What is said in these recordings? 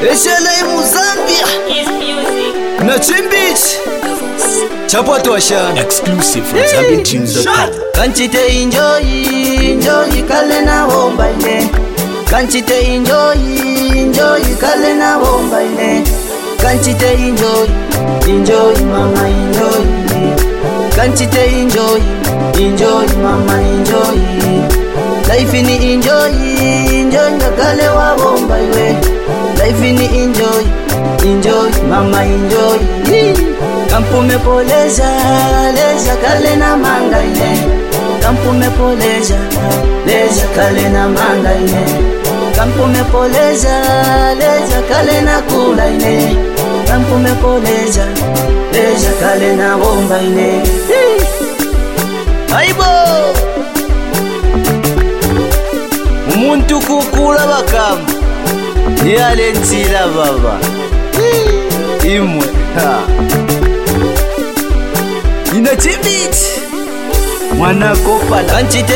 Eshelai Muzambia na Chimbich Chapato Ashan exclusive from ZambianTunes.com. Kanchite enjoy kale na bomba ile. Kanchite enjoy kale na bomba ile. Kanchite enjoy mama enjoy. Kanchite enjoy mama enjoy. Life ni enjoy kale wa bomba ile. Life ni enjoy mama enjoy. Kampume poleza leza kale na manga ile. Kampume poleza leza kale na manga ile. Kampume poleza leza kale na kula ile. Kampume poleza leza kale na bomba ile. Aibo umuntu kukula bakamba yale nzira baba imwe ina Chimbich mwana kopa. Kanchite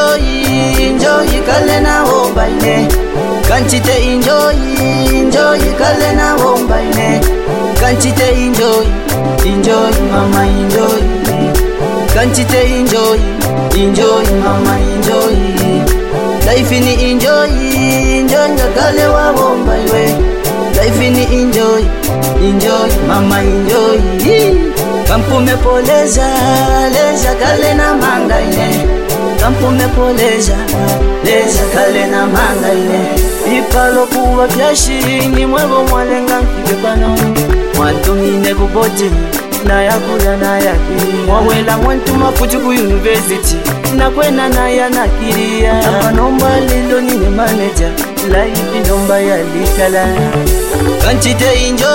enjoy kale na bomba ile. Kanchite enjoy kale na bomba ile. Kanchite enjoy mama enjoy. Kanchite enjoy mama enjoy. Life ni enjoy kale wa bomba ile. Life ni enjoy mama enjoy. Kampume poleza leza kale na manga ile. Kampume poleza leza kale na manga ile. Ipalo kuwa byashini mwebo mwalenga nkibano. Mwantumine kuboti na yakuya na yakiri. Mwawela mwantuma futi ku university na kwena na yanakiria. Hapa nomba lindo nini manager life nomba ya likala. Kanchite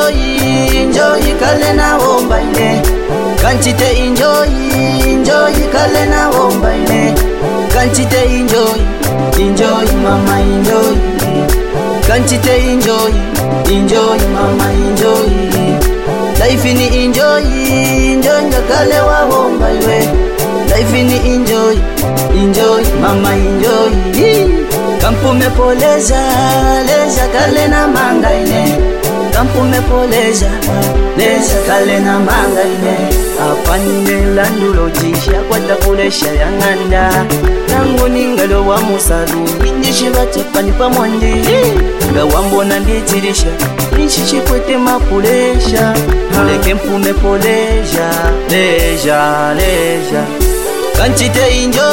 enjoy kale na bomba ile. Kanchite enjoy kale na bomba ile. Kanchite enjoy mama enjoy. Kanchite enjoy mama enjoy. Life ni enjoy kale wa bomba ile. Life ni enjoy mama enjoy. Kampume poleza leza kale na manga ile. Kampume poleza leza kale na manga ile. Apande landulo jisha kwa takulesha ya nganda. Nangu ningalo wa musalu Ninjishi bachapani pa mwanje. Nga wambona ndichirisha Nishishi kwete mapulesha. Muleke mpume poleza leja. Kanchite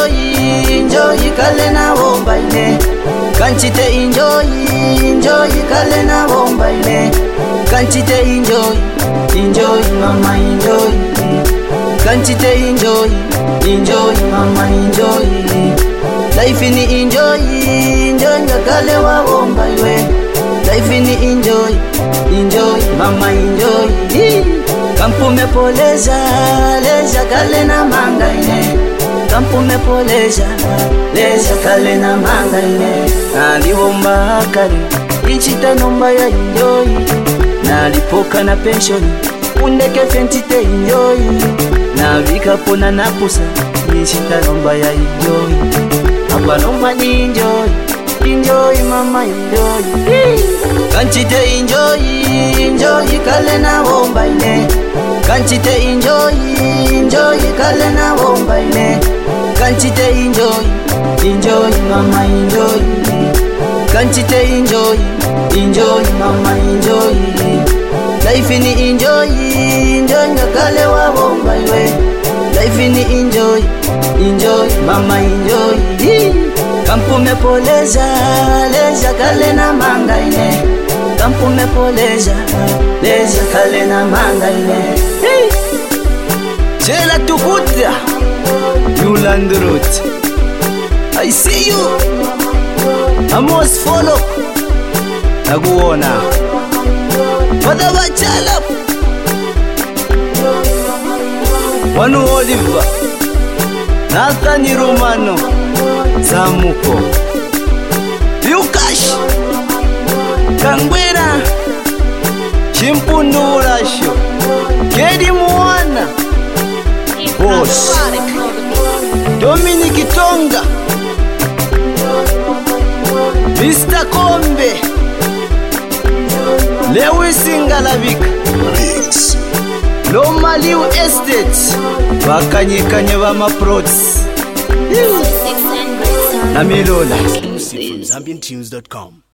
enjoy kale na bomba ile. Kanchite enjoy kale na bomba ile. Kanchite enjoy mama enjoy. Kanchite enjoy mama enjoy. Life ni enjoy kale wa bomba ile. Life ni enjoy mama enjoy. Kampume poleza leza kale na manga ile. Kampume poleza leza kale na manga ile. Nalibomba kale ichita nomba ya enjoy. Nalipoka na pension undeke fentite enjoy. Navika pona napusa ichita nomba ya enjoy. Hapa nomba ni enjoy mama enjoy. Kanchite enjoy kale na bomba ile. Kanchite enjoy kale na bomba ile. Kanchite enjoy mama enjoy. Kanchite enjoy mama enjoy. Life ni enjoy kale wa bomba ile. Life ni enjoy mama enjoy. Kampume poleza leza kale na manga ile. Kampume poleza leza kale na manga ile. Chela tukuta Newland Road. I see you. Amos follow nakuona Wada bachala Wanu Oliver Nathani Romano Zamuko Yukash Kangwera Chimpundu Urasho Kedi Mwana Boss Dominic Tonga Mr. Kombe Lewis Ngalavika Mix. Lomaliu Estate Vakanyikanye vamaprots na Milola From ZambianTunes.com.